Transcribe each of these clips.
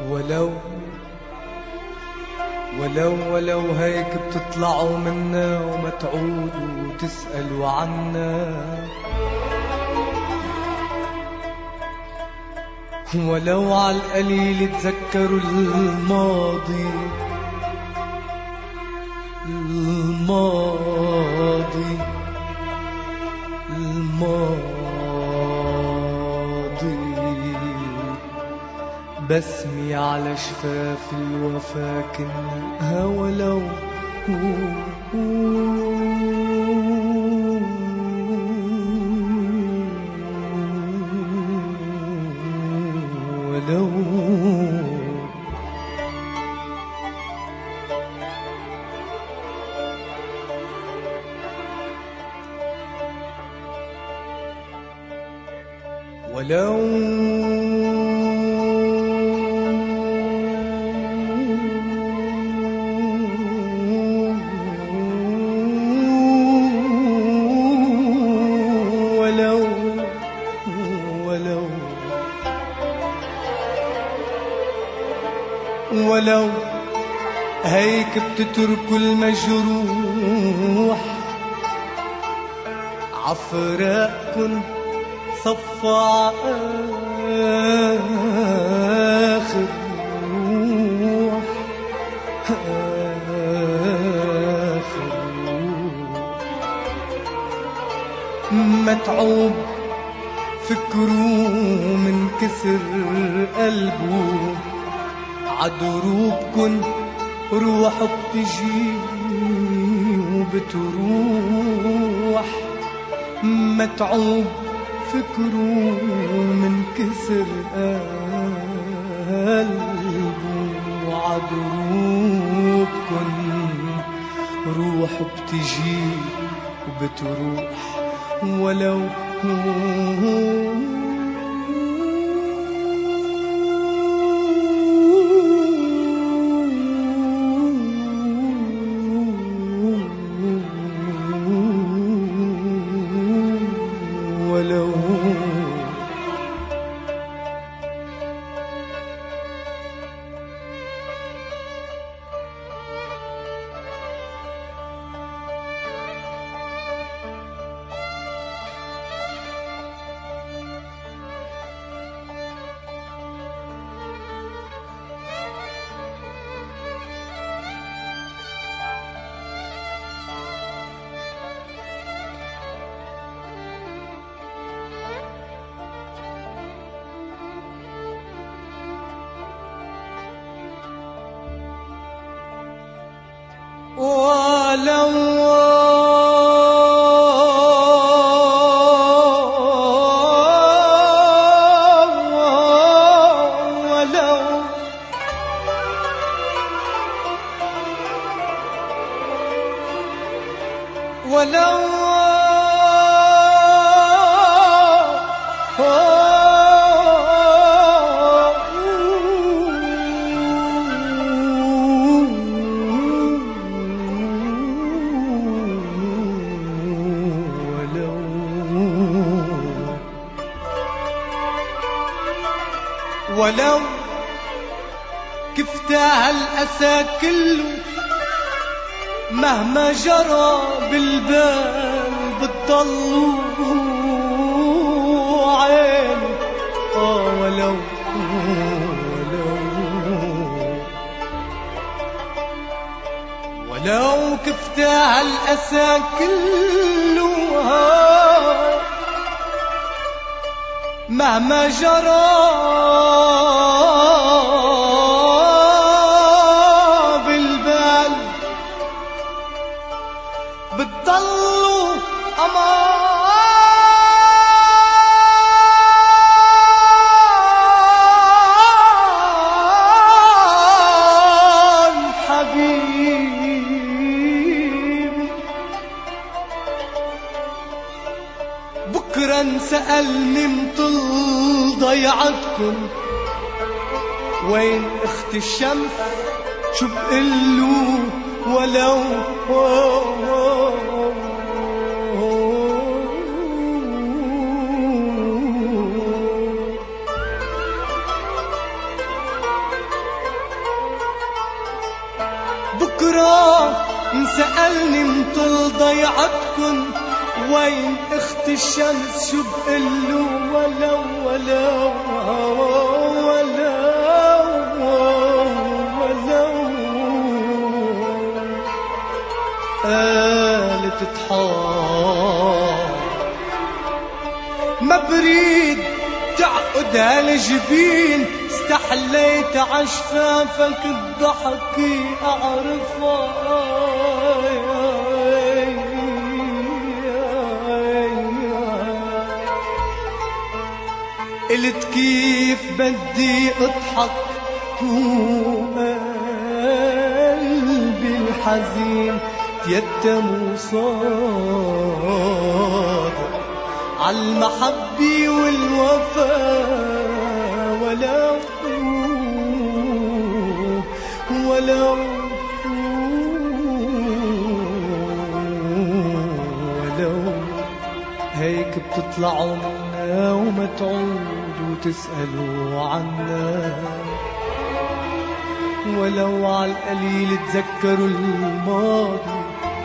ولو ولو هيك بتطلعوا منا وما تعودوا تسألوا عنا، ولو عالقليل تذكروا الماضي الماضي بسمي على شفاف الوفا كنا ولو ولو هيك بتتركوا المجروح عفراقكن صفى آخر روح متعوب فكرو من كسر قلبه عدروبكن روح بتجي وبتروح متعوب فكرو من كسر قلبه وعدروبكن روح بتجي وبتروح ولو ولو كفتاه الأسى كله مهما جرى بالبال بتضلوا عيني ولو كفتاه الأسى كله مهما جرى بالبال بتضلوا أمان حبيبي بكرة انسألني مطل ضيعتكن وين اخت الشمس شو بقلو ولو طل ضيعتكن وين اخت الشمس شو بقلو ولو ولو قالت تحار ما بريد تعقد هالجبين استحليت عشفافك الضحكي اعرفها قلت كيف بدي اضحك وقلبي الحزين يتم وصاد عالمحبة والوفاء ولو هيك بتطلعوا منا وما تعودوا تسألوا عنا ولو عالقليل تذكروا الماضي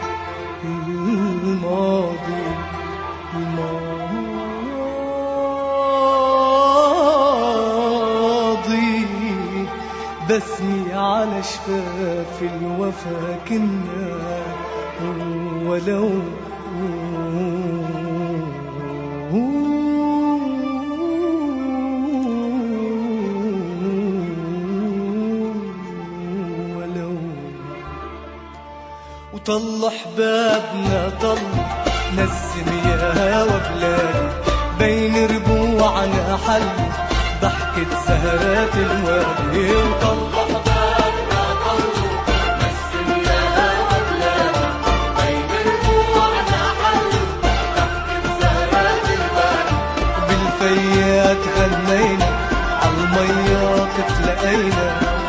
بسمي على شفاف الوفا كنا ولو وطل حبابنا طل نسم يا وبلاد بين ربوعنا حل ضحكة سهرات الوادي وطل حبابنا طل نسم يا وبلاد بين ربوعنا حل ضحكة سهرات الوادي بالفيات غنينا عالميات تلاقينا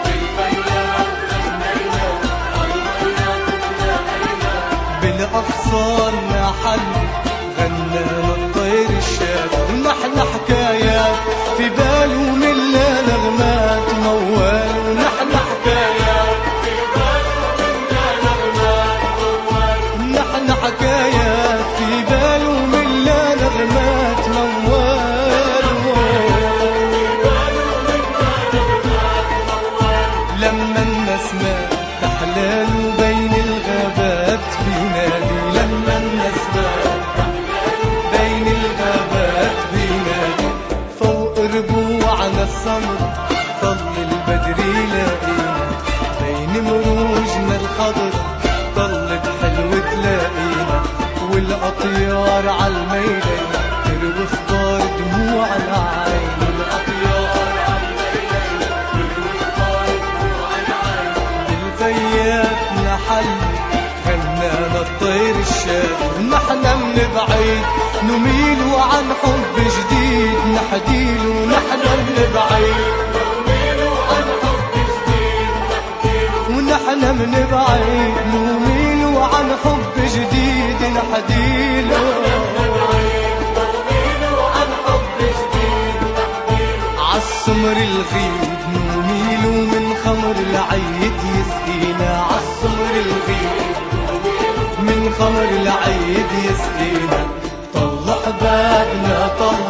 بالأغصان حل غنانا الطير الشاب ونحن حكايات في باله من لا نغمات موال ونحن حكايات في باله من لا نغمات موال نحن حكايات في باله من لا نغمات موال لما النسمات تحلال بين الغابات بينادي لما النسمات بين الغابات بينادي فوق ربوعنا السمر ظل البدر يلاقينا بين مروجنا الخضر ظلت حلوة تلاقينا والأطيار عالميدان تروي خطار دموع العين والأطيار عالميدان تروي خطار دموع العين بالفياتنا حل غنانا الطير الشاب نحن من بعيد نميل عن حب جديد نحديل ونحن من بعيد نميل عن حب جديد نحديل ونحن من بعيد نميل عن حب جديد نحديل عالسمر الغيد نميل من خمر العيد يسقينا عالسمر الغيد من خمر العيد يسقينا طل حبابنا طل